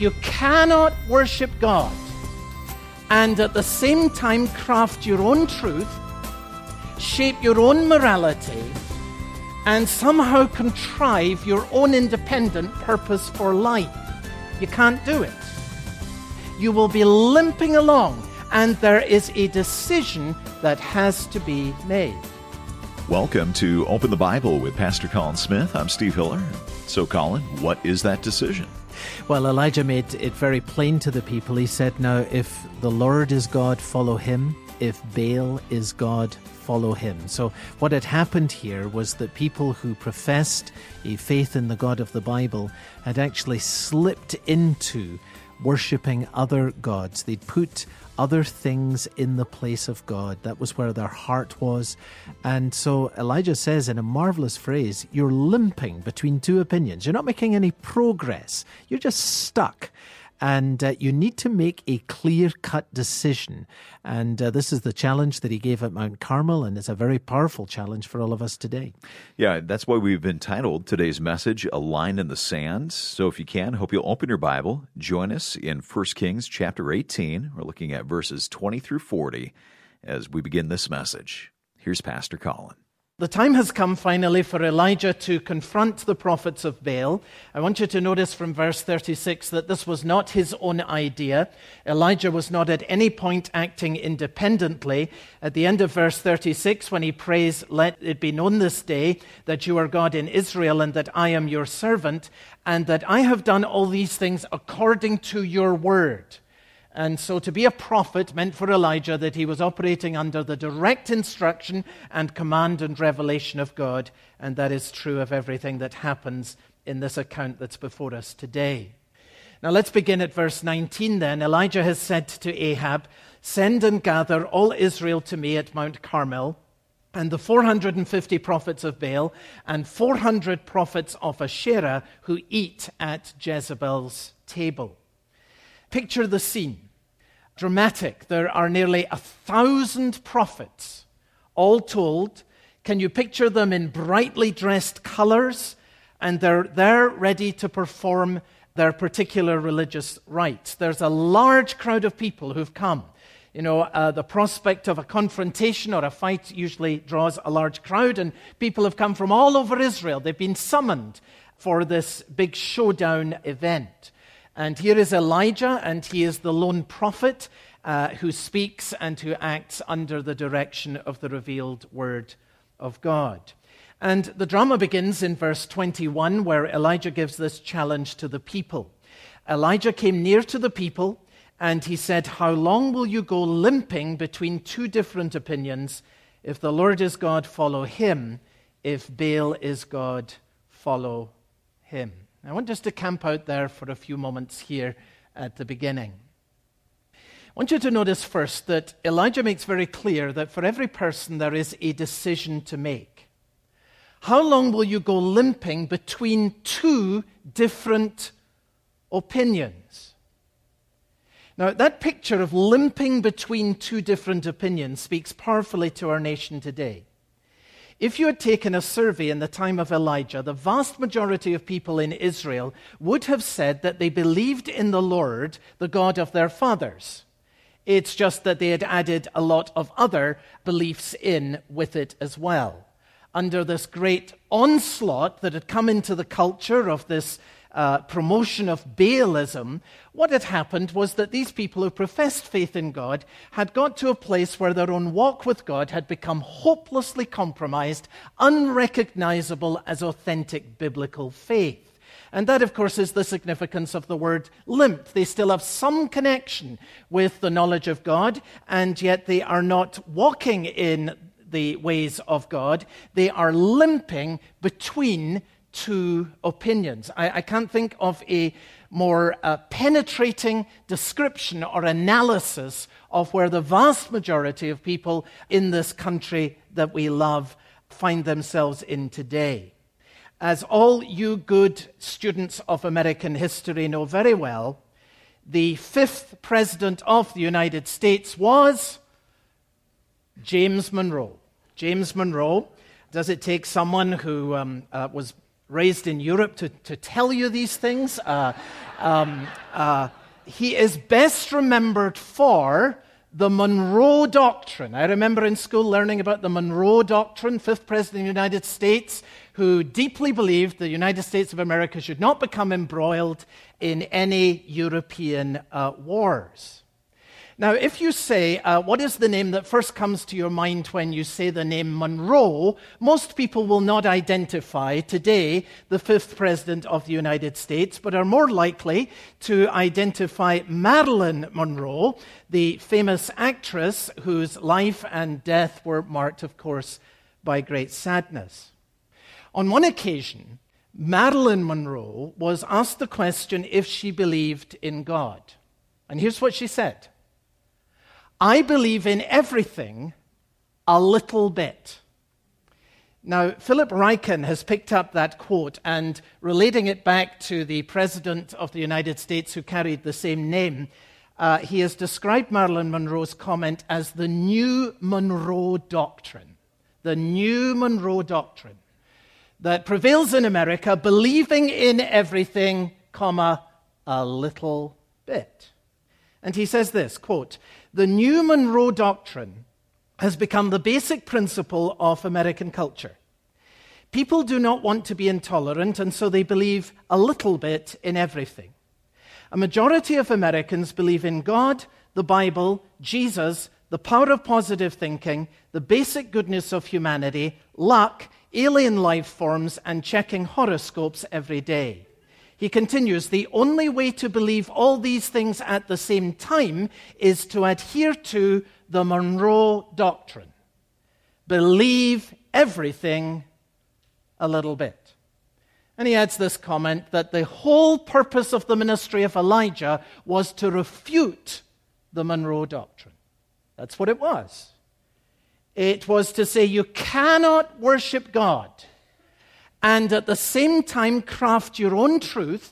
you cannot worship God and at the same time craft your own truth, shape your own morality, and somehow contrive your own independent purpose for life. You can't do it. You will be limping along, and there is a decision that has to be made. Welcome to Open the Bible with Pastor Colin Smith. I'm Steve Hiller. So, Colin, what is that decision? Well, Elijah made it very plain to the people. He said, now, if the Lord is God, follow him. If Baal is God, follow him. So what had happened here was that people who professed a faith in the God of the Bible had actually slipped into worshipping other gods. They'd put other things in the place of God. That was where their heart was. And so Elijah says in a marvelous phrase, you're limping between two opinions. You're not making any progress. You're just stuck. And you need to make a clear-cut decision. And this is the challenge that he gave at Mount Carmel, and it's a very powerful challenge for all of us today. Yeah, that's why we've entitled today's message, A Line in the Sand. So if you can, hope you'll open your Bible. Join us in 1 Kings chapter 18. We're looking at verses 20 through 40 as we begin this message. Here's Pastor Colin. The time has come finally for Elijah to confront the prophets of Baal. I want you to notice from verse 36 that this was not his own idea. Elijah was not at any point acting independently. At the end of verse 36, when he prays, "Let it be known this day that you are God in Israel and that I am your servant, and that I have done all these things according to your word." And so to be a prophet meant for Elijah that he was operating under the direct instruction and command and revelation of God, and that is true of everything that happens in this account that's before us today. Now let's begin at verse 19 then. Elijah has said to Ahab, "Send and gather all Israel to me at Mount Carmel, and the 450 prophets of Baal and 400 prophets of Asherah who eat at Jezebel's table." Picture the scene. Dramatic. There are nearly 1,000 prophets, all told. Can you picture them in brightly dressed colors? And they're there ready to perform their particular religious rites. There's a large crowd of people who've come. The prospect of a confrontation or a fight usually draws a large crowd, and people have come from all over Israel. They've been summoned for this big showdown event. And here is Elijah, and he is the lone prophet who speaks and who acts under the direction of the revealed word of God. And the drama begins in verse 21, where Elijah gives this challenge to the people. Elijah came near to the people, and he said, "How long will you go limping between two different opinions? If the Lord is God, follow him. If Baal is God, follow him." I want us to camp out there for a few moments here at the beginning. I want you to notice first that Elijah makes very clear that for every person there is a decision to make. How long will you go limping between two different opinions? Now, that picture of limping between two different opinions speaks powerfully to our nation today. If you had taken a survey in the time of Elijah, the vast majority of people in Israel would have said that they believed in the Lord, the God of their fathers. It's just that they had added a lot of other beliefs in with it as well. Under this great onslaught that had come into the culture of this promotion of Baalism, what had happened was that these people who professed faith in God had got to a place where their own walk with God had become hopelessly compromised, unrecognizable as authentic biblical faith. And that, of course, is the significance of the word limp. They still have some connection with the knowledge of God, and yet they are not walking in the ways of God. They are limping between two opinions. I can't think of a more penetrating description or analysis of where the vast majority of people in this country that we love find themselves in today. As all you good students of American history know very well, the fifth president of the United States was James Monroe. James Monroe. Does it take someone who was raised in Europe to tell you these things. He is best remembered for the Monroe Doctrine. I remember in school learning about the Monroe Doctrine, fifth president of the United States, who deeply believed the United States of America should not become embroiled in any European wars. Now, if you say, what is the name that first comes to your mind when you say the name Monroe, most people will not identify today the fifth president of the United States, but are more likely to identify Marilyn Monroe, the famous actress whose life and death were marked, of course, by great sadness. On one occasion, Marilyn Monroe was asked the question if she believed in God. And here's what she said. I believe in everything a little bit. Now, Philip Ryken has picked up that quote and relating it back to the President of the United States who carried the same name, he has described Marilyn Monroe's comment as the new Monroe Doctrine. The new Monroe Doctrine that prevails in America, believing in everything, a little bit. And he says this, quote, the new Monroe Doctrine has become the basic principle of American culture. People do not want to be intolerant, and so they believe a little bit in everything. A majority of Americans believe in God, the Bible, Jesus, the power of positive thinking, the basic goodness of humanity, luck, alien life forms, and checking horoscopes every day. He continues, the only way to believe all these things at the same time is to adhere to the Monroe Doctrine. Believe everything a little bit. And he adds this comment that the whole purpose of the ministry of Elijah was to refute the Monroe Doctrine. That's what it was. It was to say you cannot worship God and at the same time craft your own truth,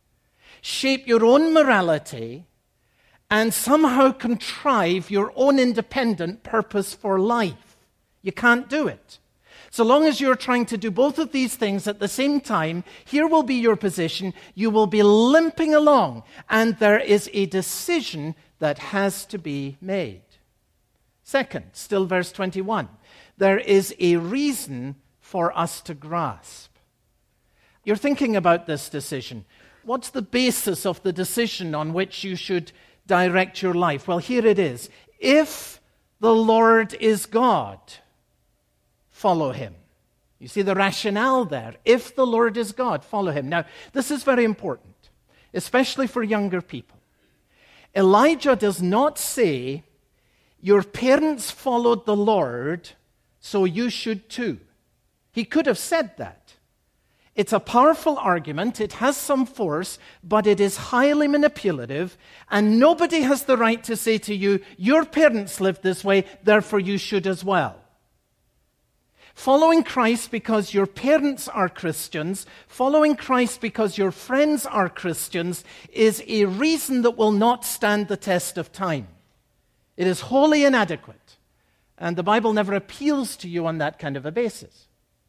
shape your own morality, and somehow contrive your own independent purpose for life. You can't do it. So long as you're trying to do both of these things at the same time, here will be your position. You will be limping along, and there is a decision that has to be made. Second, still verse 21, there is a reason for us to grasp. You're thinking about this decision. What's the basis of the decision on which you should direct your life? Well, here it is. If the Lord is God, follow him. You see the rationale there. If the Lord is God, follow him. Now, this is very important, especially for younger people. Elijah does not say, your parents followed the Lord, so you should too. He could have said that. It's a powerful argument, it has some force, but it is highly manipulative, and nobody has the right to say to you, your parents lived this way, therefore you should as well. Following Christ because your parents are Christians, following Christ because your friends are Christians, is a reason that will not stand the test of time. It is wholly inadequate, and the Bible never appeals to you on that kind of a basis.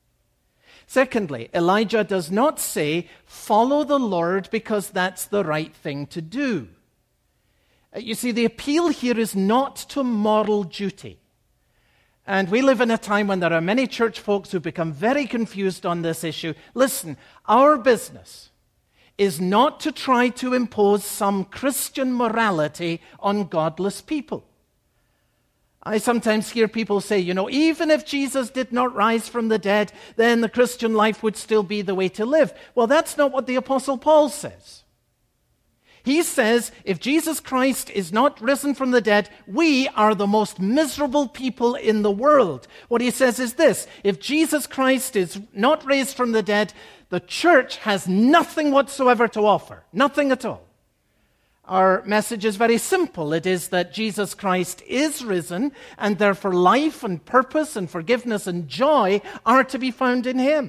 Secondly, Elijah does not say, follow the Lord because that's the right thing to do. You see, the appeal here is not to moral duty. And we live in a time when there are many church folks who become very confused on this issue. Listen, our business is not to try to impose some Christian morality on godless people. I sometimes hear people say, even if Jesus did not rise from the dead, then the Christian life would still be the way to live. Well, that's not what the Apostle Paul says. He says, if Jesus Christ is not risen from the dead, we are the most miserable people in the world. What he says is this, if Jesus Christ is not raised from the dead, the church has nothing whatsoever to offer. Nothing at all. Our message is very simple. It is that Jesus Christ is risen, and therefore life and purpose and forgiveness and joy are to be found in him.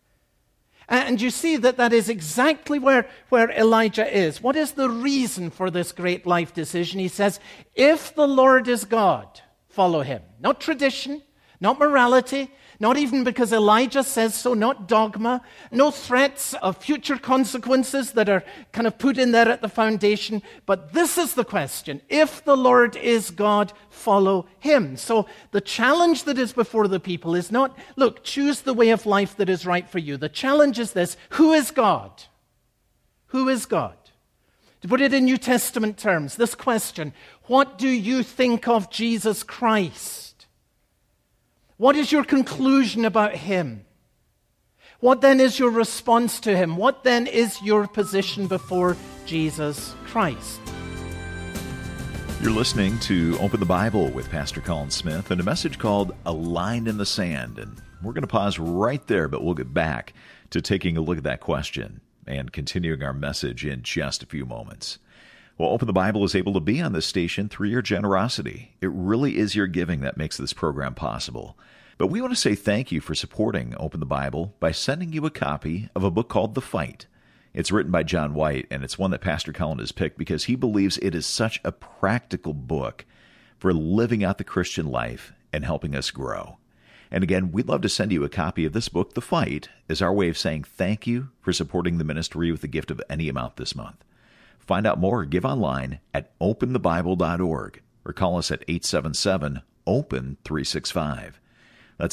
And you see that is exactly where Elijah is. What is the reason for this great life decision? He says, if the Lord is God, follow him. Not tradition, Not morality, not even because Elijah says so, not dogma, no threats of future consequences that are kind of put in there at the foundation. But this is the question. If the Lord is God, follow him. So the challenge that is before the people is not, look, choose the way of life that is right for you. The challenge is this: who is God? Who is God? To put it in New Testament terms, this question: what do you think of Jesus Christ? What is your conclusion about him? What then is your response to him? What then is your position before Jesus Christ? You're listening to Open the Bible with Pastor Colin Smith and a message called A Line in the Sand. And we're going to pause right there, but we'll get back to taking a look at that question and continuing our message in just a few moments. Well, Open the Bible is able to be on this station through your generosity. It really is your giving that makes this program possible. But we want to say thank you for supporting Open the Bible by sending you a copy of a book called The Fight. It's written by John White, and it's one that Pastor Colin has picked because he believes it is such a practical book for living out the Christian life and helping us grow. And again, we'd love to send you a copy of this book, The Fight, as our way of saying thank you for supporting the ministry with a gift of any amount this month. Find out more or give online at openthebible.org or call us at 877-OPEN-365. That's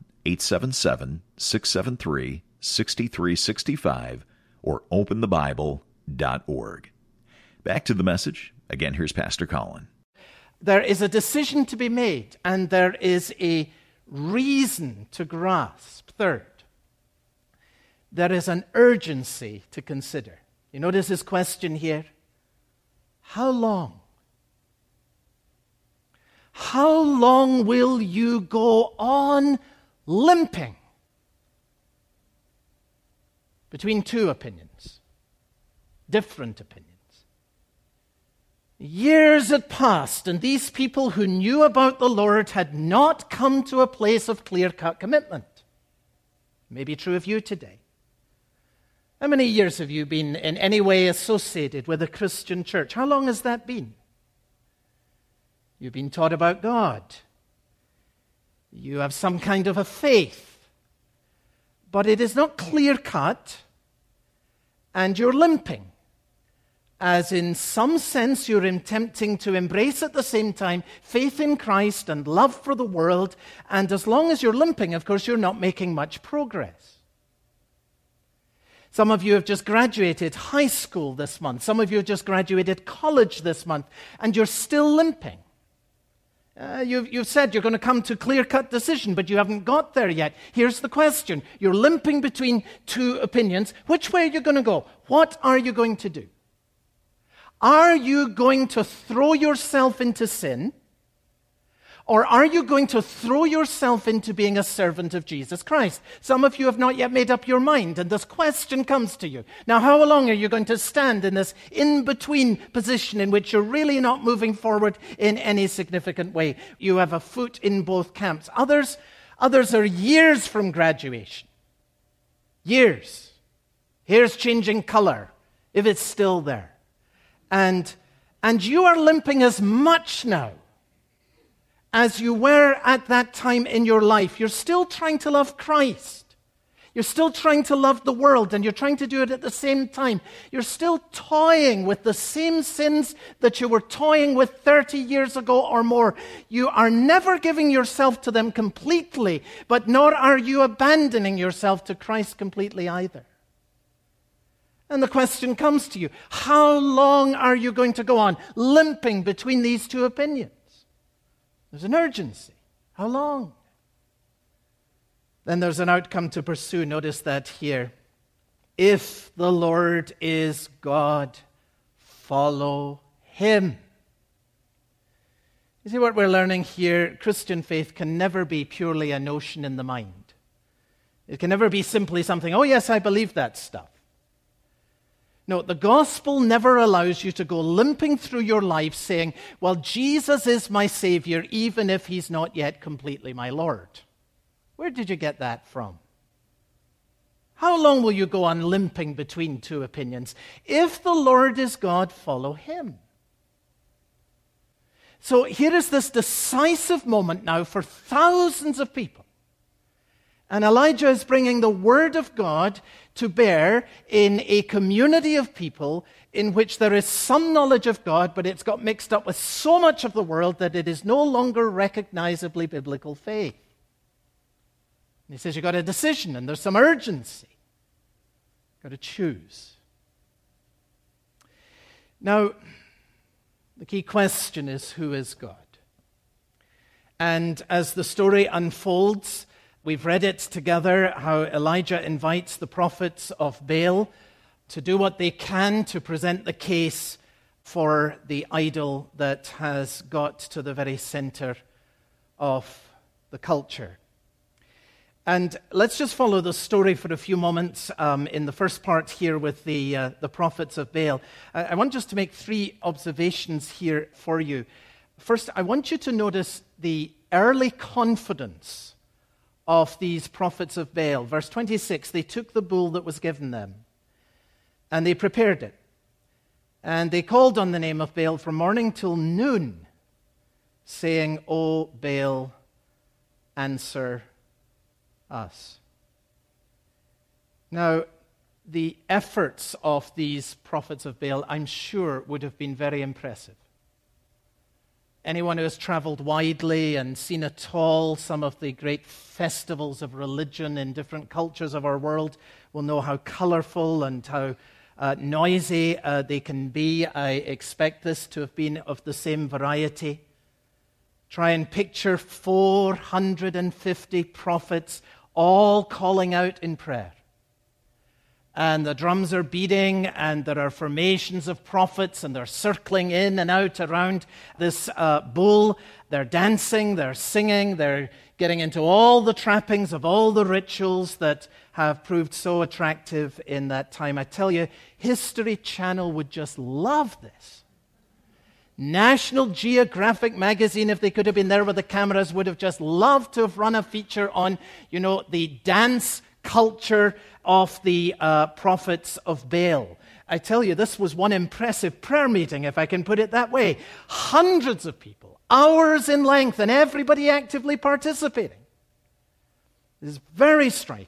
1-877-673-6365 or openthebible.org. Back to the message. Again, here's Pastor Colin. There is a decision to be made, and there is a reason to grasp. Third, there is an urgency to consider. You notice his question here? How long? How long will you go on limping between two opinions, different opinions? Years had passed, and these people who knew about the Lord had not come to a place of clear-cut commitment. It may be true of you today. How many years have you been in any way associated with a Christian church? How long has that been? You've been taught about God. You have some kind of a faith. But it is not clear-cut, and you're limping. As in some sense you're attempting to embrace at the same time faith in Christ and love for the world, and as long as you're limping, of course, you're not making much progress. Some of you have just graduated high school this month. Some of you have just graduated college this month, and you're still limping. You've said you're going to come to a clear-cut decision, but you haven't got there yet. Here's the question. You're limping between two opinions. Which way are you going to go? What are you going to do? Are you going to throw yourself into sin? Or are you going to throw yourself into being a servant of Jesus Christ? Some of you have not yet made up your mind, and this question comes to you. Now, how long are you going to stand in this in-between position in which you're really not moving forward in any significant way? You have a foot in both camps. Others are years from graduation. Years. Hair's changing color, if it's still there. And you are limping as much now as you were at that time in your life. You're still trying to love Christ. You're still trying to love the world, and you're trying to do it at the same time. You're still toying with the same sins that you were toying with 30 years ago or more. You are never giving yourself to them completely, but nor are you abandoning yourself to Christ completely either. And the question comes to you, how long are you going to go on limping between these two opinions? There's an urgency. How long? Then there's an outcome to pursue. Notice that here. If the Lord is God, follow him. You see what we're learning here? Christian faith can never be purely a notion in the mind. It can never be simply something, oh yes, I believe that stuff. No, the gospel never allows you to go limping through your life saying, well, Jesus is my Savior, even if he's not yet completely my Lord. Where did you get that from? How long will you go on limping between two opinions? If the Lord is God, follow him. So here is this decisive moment now for thousands of people. And Elijah is bringing the word of God to bear in a community of people in which there is some knowledge of God, but it's got mixed up with so much of the world that it is no longer recognizably biblical faith. And he says you've got a decision and there's some urgency. You've got to choose. Now, the key question is, who is God? And as the story unfolds, we've read it together, how Elijah invites the prophets of Baal to do what they can to present the case for the idol that has got to the very center of the culture. And let's just follow the story for a few moments in the first part here with the prophets of Baal. I want just to make three observations here for you. First, I want you to notice the early confidence of these prophets of Baal. Verse 26, they took the bull that was given them, and they prepared it. And they called on the name of Baal from morning till noon, saying, O Baal, answer us. Now, the efforts of these prophets of Baal, I'm sure, would have been very impressive. Anyone who has traveled widely and seen at all some of the great festivals of religion in different cultures of our world will know how colorful and how noisy they can be. I expect this to have been of the same variety. Try and picture 450 prophets all calling out in prayer. And the drums are beating, and there are formations of prophets, and they're circling in and out around this bull. They're dancing, they're singing, they're getting into all the trappings of all the rituals that have proved so attractive in that time. I tell you, History Channel would just love this. National Geographic magazine, if they could have been there with the cameras, would have just loved to have run a feature on, the dance culture of the prophets of Baal. I tell you, this was one impressive prayer meeting, if I can put it that way. Hundreds of people, hours in length, and everybody actively participating. It is very striking.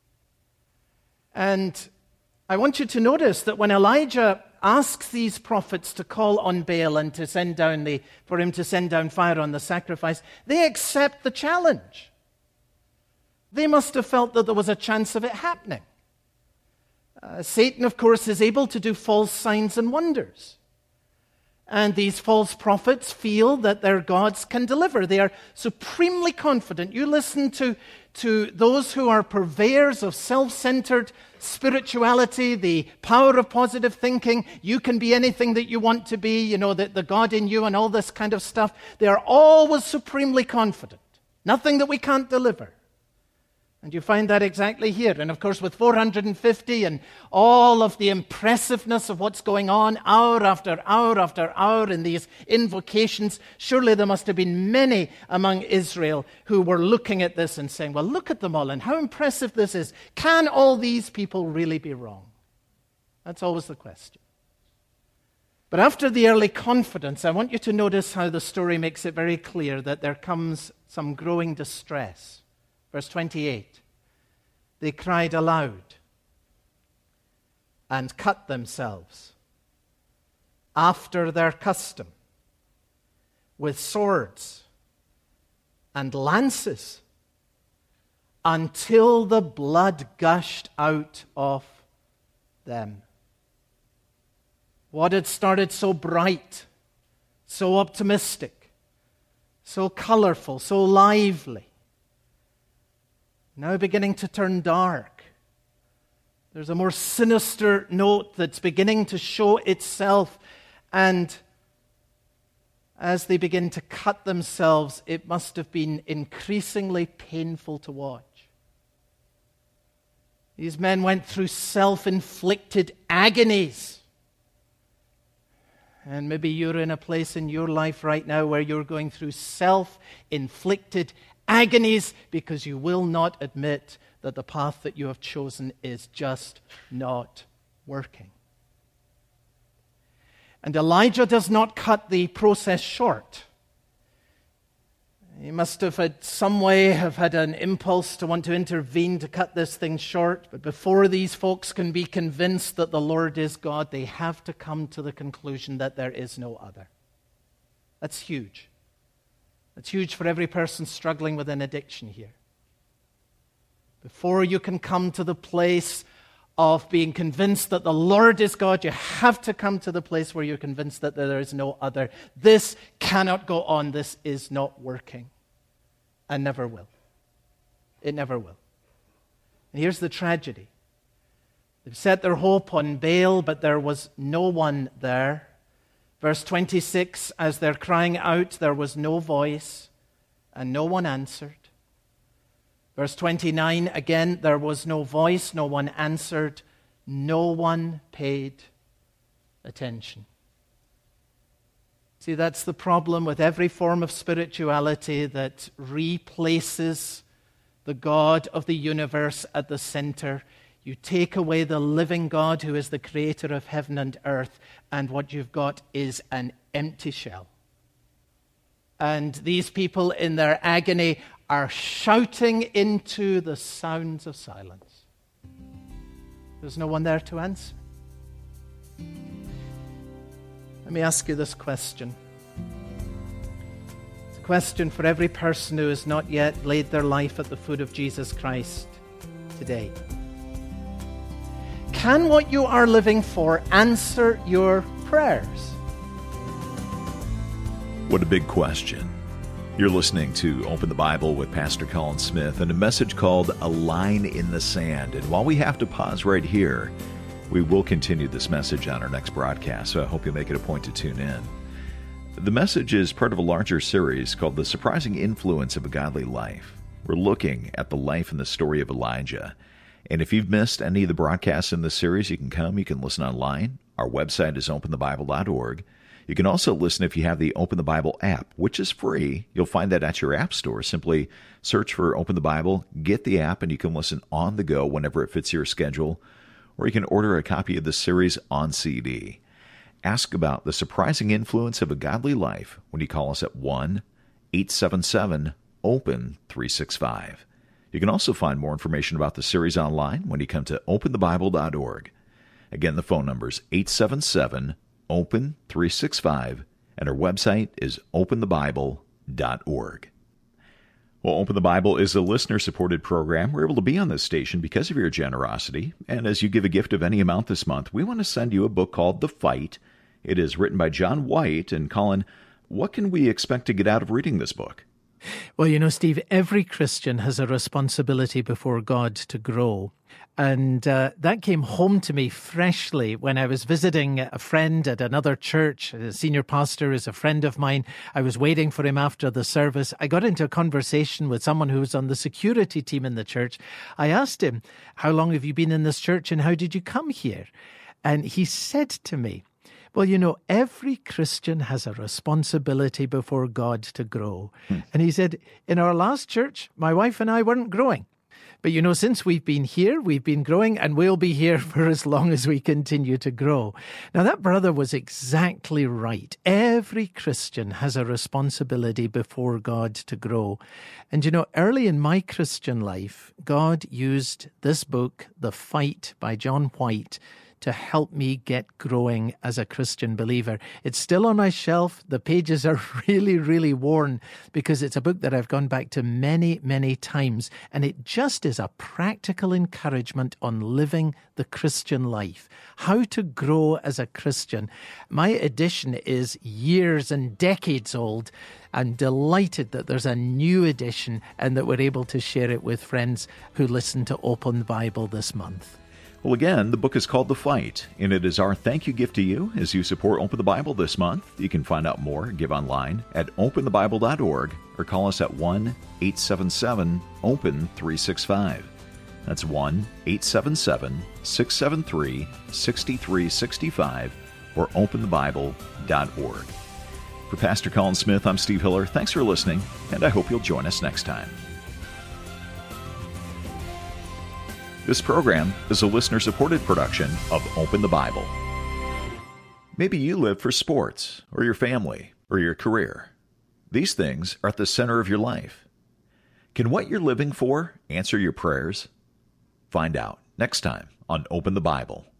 And I want you to notice that when Elijah asks these prophets to call on Baal and to for him to send down fire on the sacrifice, they accept the challenge. They must have felt that there was a chance of it happening. Satan, of course, is able to do false signs and wonders. And these false prophets feel that their gods can deliver. They are supremely confident. You listen to those who are purveyors of self-centered spirituality, the power of positive thinking. You can be anything that you want to be, the God in you and all this kind of stuff. They are always supremely confident. Nothing that we can't deliver. And you find that exactly here. And of course, with 450 and all of the impressiveness of what's going on hour after hour after hour in these invocations, surely there must have been many among Israel who were looking at this and saying, well, look at them all and how impressive this is. Can all these people really be wrong? That's always the question. But after the early confidence, I want you to notice how the story makes it very clear that there comes some growing distress. Verse 28, they cried aloud and cut themselves after their custom with swords and lances until the blood gushed out of them. What had started so bright, so optimistic, so colorful, so lively, now beginning to turn dark. There's a more sinister note that's beginning to show itself. And as they begin to cut themselves, it must have been increasingly painful to watch. These men went through self-inflicted agonies. And maybe you're in a place in your life right now where you're going through self-inflicted agonies because you will not admit that the path that you have chosen is just not working. And Elijah does not cut the process short. He must have had some way have had an impulse to want to intervene to cut this thing short. But before these folks can be convinced that the Lord is God, they have to come to the conclusion that there is no other. That's huge. That's huge for every person struggling with an addiction here. Before you can come to the place of being convinced that the Lord is God, you have to come to the place where you're convinced that there is no other. This cannot go on. This is not working. And never will. It never will. And here's the tragedy. They've set their hope on Baal, but there was no one there. Verse 26, as they're crying out, there was no voice, and no one answered. Verse 29, again, there was no voice, no one answered, no one paid attention. See, that's the problem with every form of spirituality that replaces the God of the universe at the center. You take away the living God who is the creator of heaven and earth, and what you've got is an empty shell. And these people in their agony are shouting into the sounds of silence. There's no one there to answer. Let me ask you this question. It's a question for every person who has not yet laid their life at the foot of Jesus Christ today. Can what you are living for answer your prayers? What a big question. You're listening to Open the Bible with Pastor Colin Smith and a message called A Line in the Sand. And while we have to pause right here, we will continue this message on our next broadcast, so I hope you'll make it a point to tune in. The message is part of a larger series called The Surprising Influence of a Godly Life. We're looking at the life and the story of Elijah. And if you've missed any of the broadcasts in this series, you can listen online. Our website is openthebible.org. You can also listen if you have the Open the Bible app, which is free. You'll find that at your app store. Simply search for Open the Bible, get the app, and you can listen on the go whenever it fits your schedule. Or you can order a copy of the series on CD. Ask about the surprising influence of a godly life when you call us at 1-877-OPEN-365. You can also find more information about the series online when you come to openthebible.org. Again, the phone number is 877-OPEN-365, and our website is openthebible.org. Well, Open the Bible is a listener-supported program. We're able to be on this station because of your generosity. And as you give a gift of any amount this month, we want to send you a book called The Fight. It is written by John White. And Colin, what can we expect to get out of reading this book? Well, you know, Steve, every Christian has a responsibility before God to grow. And that came home to me freshly when I was visiting a friend at another church. The senior pastor is a friend of mine. I was waiting for him after the service. I got into a conversation with someone who was on the security team in the church. I asked him, how long have you been in this church and how did you come here? And he said to me, well, you know, every Christian has a responsibility before God to grow. And he said, in our last church, my wife and I weren't growing. But, you know, since we've been here, we've been growing, and we'll be here for as long as we continue to grow. Now, that brother was exactly right. Every Christian has a responsibility before God to grow. And, you know, early in my Christian life, God used this book, The Fight by John White, to help me get growing as a Christian believer. It's still on my shelf. The pages are really, really worn because it's a book that I've gone back to many, many times. And it just is a practical encouragement on living the Christian life, how to grow as a Christian. My edition is years and decades old. I'm delighted that there's a new edition and that we're able to share it with friends who listen to Open the Bible this month. Well, again, the book is called The Fight, and it is our thank you gift to you as you support Open the Bible this month. You can find out more and give online at openthebible.org or call us at 1-877-OPEN-365. That's 1-877-673-6365 or openthebible.org. For Pastor Colin Smith, I'm Steve Hiller. Thanks for listening, and I hope you'll join us next time. This program is a listener-supported production of Open the Bible. Maybe you live for sports, or your family, or your career. These things are at the center of your life. Can what you're living for answer your prayers? Find out next time on Open the Bible.